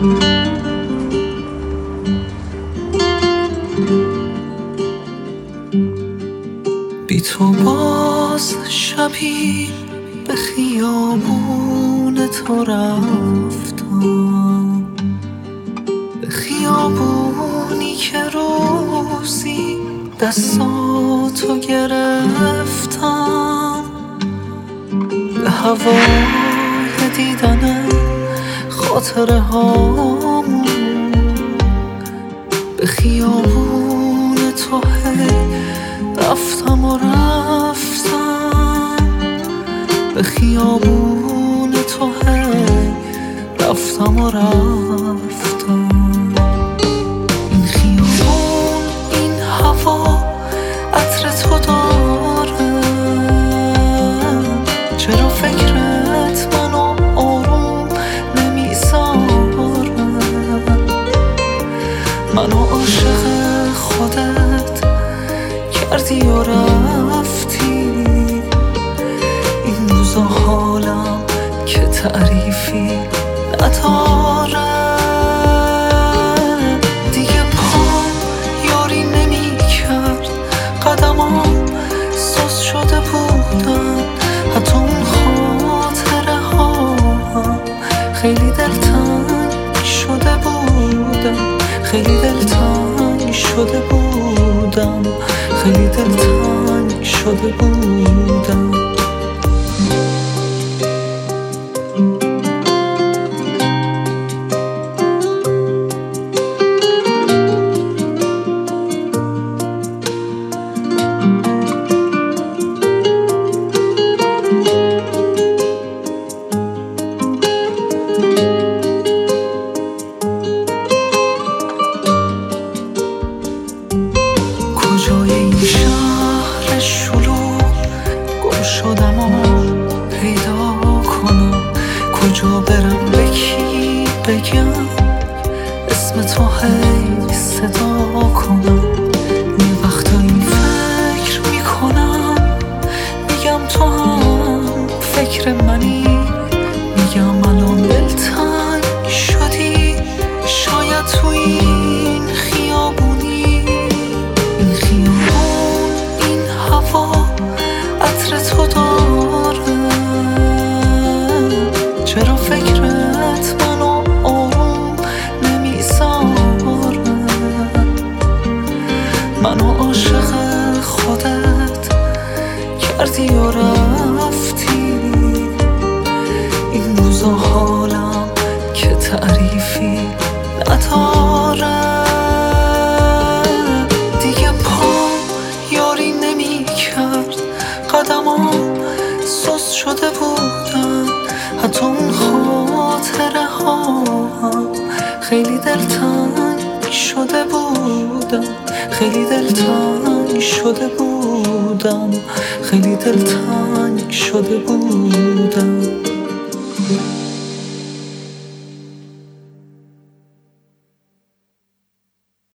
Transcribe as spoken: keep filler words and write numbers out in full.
بی تو باز شبی به خیابون تو رفتم، به خیابونی که روزی دستاتو گرفتم، به هوای دیدن خاطره هامون، به خیابون تو هی رفتم و رفتم، به خیابون تو هی رفتم و رفتم. این خیابون، این هوا عطر تو داره، چرا فکرت منو آروم نمیذاره؟ منو عاشق خودت کردی و رفتی، این روزا حالم که تعریفی نداره. دیگه پام یاری نمی کرد، قدمام سوز شده بودن، حتی اون خاطره ها خیلی دلتنگ شده بودم، خیلی دلتنگ شده بودم، خیلی دلتنگ شده بودم. کجای این شهر شلوغ گم شدم و پیدا کنم، کجا برم به کی بگم اسم تو هی صدا کنم. یه وقتایی فکر میکنم، میگم تو هم فکر منی، میگم الان دلتنگ شدی، شاید تو این خیابونی. این خیابون، این هوا عطر تو داره، چرا فکرت منو آروم نمیذاره؟ منو عاشق خودت کردی و رفتی، این روزا حالم که تعریفی نداره. دیگه پام یاری نمی کرد، قدمام سوز شده بودن، حتی اون خاطره ها خیلی دلتنگ شده بودم، خیلی دلتنگ شده بودم، خیلی دلتنگ شده بودم.